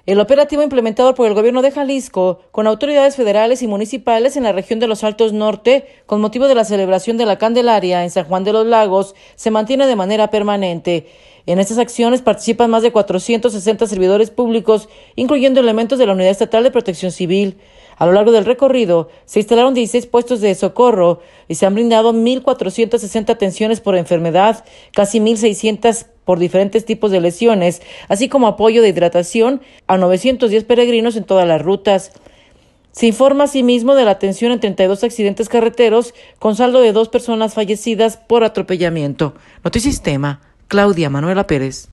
El operativo implementado por el gobierno de Jalisco, con autoridades federales y municipales en la región de los Altos Norte, con motivo de la celebración de la Candelaria en San Juan de los Lagos, se mantiene de manera permanente. En estas acciones participan más de 460 servidores públicos, incluyendo elementos de la Unidad Estatal de Protección Civil. A lo largo del recorrido, se instalaron 16 puestos de socorro y se han brindado 1,460 atenciones por enfermedad, casi 1,600 por diferentes tipos de lesiones, así como apoyo de hidratación a 910 peregrinos en todas las rutas. Se informa asimismo de la atención en 32 accidentes carreteros, con saldo de 2 personas fallecidas por atropellamiento. Notisistema, Claudia Manuela Pérez.